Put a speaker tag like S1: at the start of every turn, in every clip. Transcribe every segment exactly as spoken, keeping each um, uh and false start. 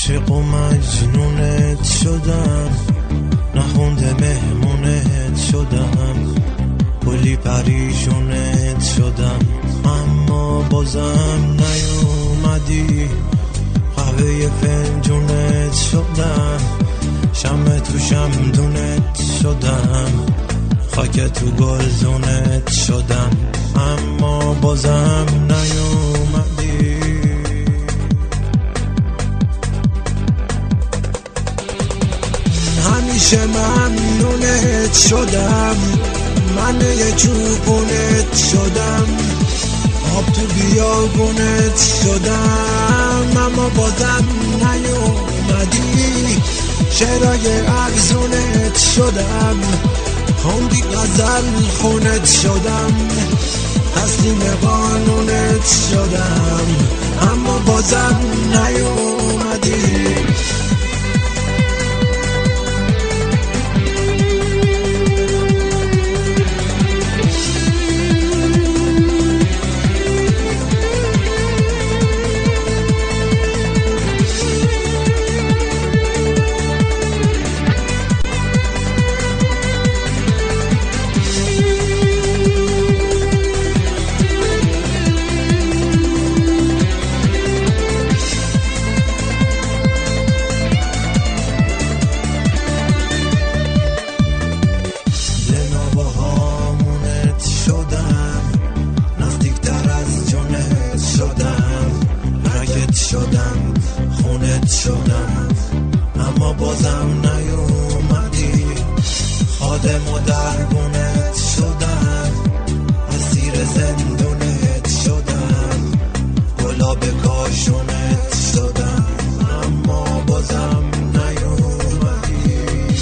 S1: عاشق و مجنونت شدم، نخونده مهمونت شدم، کلی پریشونت شدم، اما بازم نیومدی. قهوه فنجونت شدم، شمع تو شمدونت شدم، خاک تو گلزونت شدم، اما بازم نیومدی. همیشه ممنونت شدم، من یه چوبونت شدم، آب تو بیابونت شدم، اما بازم نیومدی. شعرهای ارزونت شدم، خوندی غزل خونت شدم، تسلیم قانونت شدم، اما بازم نیومدی. شدم خونت شدم، اما بازم نیومدی. خادم و دربونت شدم، اسیر زندونت شدم، گلاب کاشونت شدم، اما بازم نیومدی.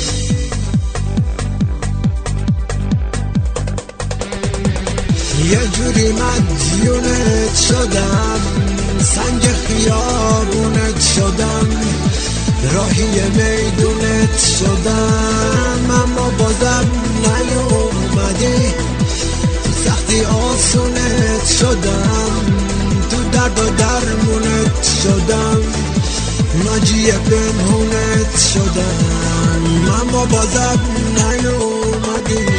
S1: یه جوری مدیونت شدم، سنگ خیابونت شدم، راهی میدونت شدم، اما بازم نیومدی. تو سختی آسونت شدم، تو درد و درمونت شدم، ناجی پنهونت شدم، اما بازم نیومدی.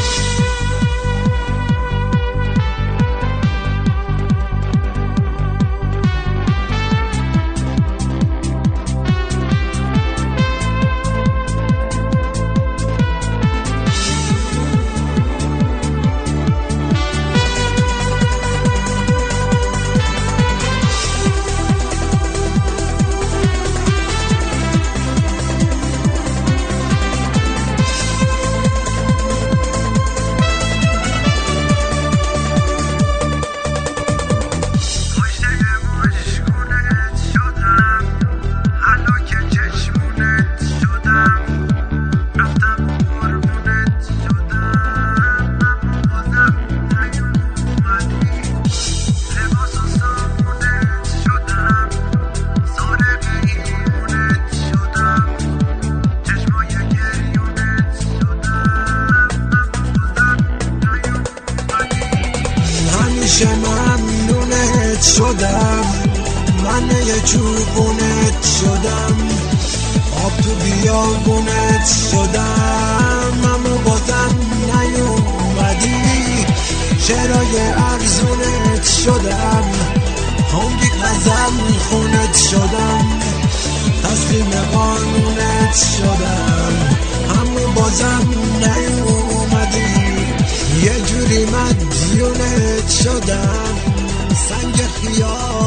S1: همیشه ممنونت شدم، من یه چوبونت شدم، آب تو بیابونت شدم، اما بازم نیومدی. شعرهای ارزونت شدم، خوندی غزل خونت شدم، تسلیم قانونت شدم، اما بازم نیومدی. یه جوری مدیونت شدم، سنگ خیال